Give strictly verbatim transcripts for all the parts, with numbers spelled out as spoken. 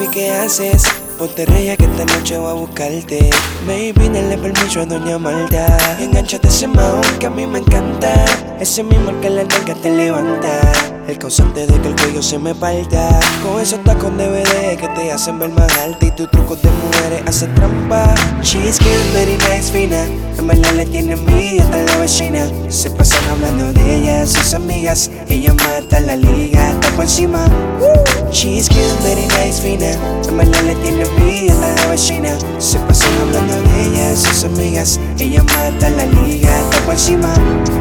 ¿qué haces? Ponte reya que esta noche voy a buscarte. Baby, dale permiso a Doña Malta. Engánchate ese mahón que a mí me encanta. Ese mismo que la nalga te levanta. El causante de que el cuello se me parta. Con esos tacos de B D que te hacen ver más alta. Y tus trucos de mujeres hacen trampa. She's cute, very nice, fina. En verdad le tiene envidia hasta la vecina. Se pasan hablando de ella, sus amigas. Ella mata la liga, está por encima. She's cute, very nice, fina. En verdad le tiene envidia hasta la vecina. Se pasan hablando de ella, sus amigas. Ella mata la liga, está por encima.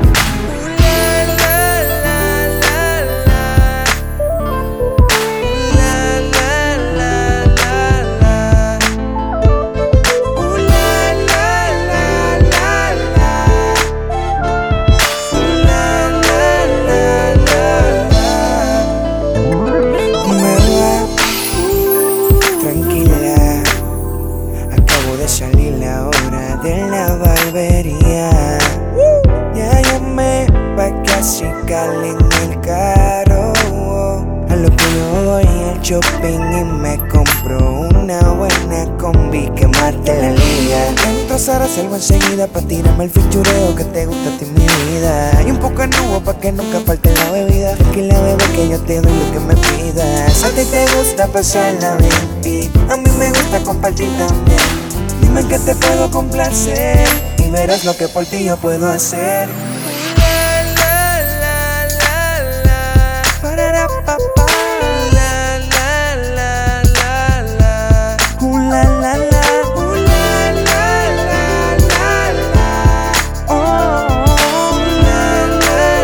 Salir la hora de la barbería. Ya llamé pa' casi en el carro. A lo que yo voy al shopping y me compro una buena combi que mate la liga. Entro a Zara, salgo enseguida pa' tirarme el fichureo que te gusta a ti, mi vida. Y un poco de nubo pa' que nunca falte la bebida. Tranquila, bebé, que yo te doy lo que me pidas. A ti te gusta pasarla bien, a mí me gusta compartir también. Dime que te puedo complacer y verás lo que por ti yo puedo hacer. La la la la la, parará papá. La la la la la, uh la la la, uh la la la la la, oh la la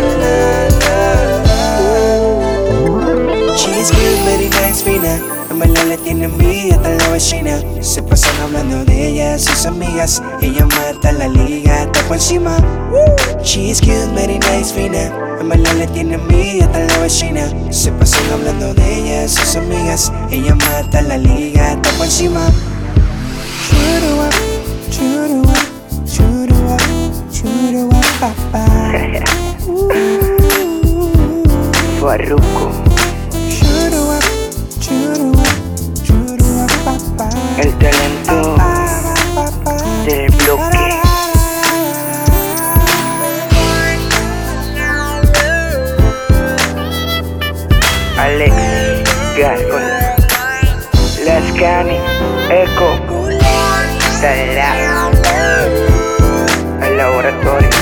la la la. She's cute, very nice, fina. En verdad le tiene envidia hasta la vecina. Se pasan hablando de ella, sus amigas. Ella mata la liga, está por encima. She's cute, very nice, fina. En verdad le tiene envidia hasta la vecina. Se pasan hablando de ella, sus amigas. Ella mata la liga, está por encima. Churua, churua, churua, churua, papá. Farruko, Churua, churua, churua, papá. el talento del bloque. Alex Gascon, Las Cani, Echo, Tala, el laboratorio.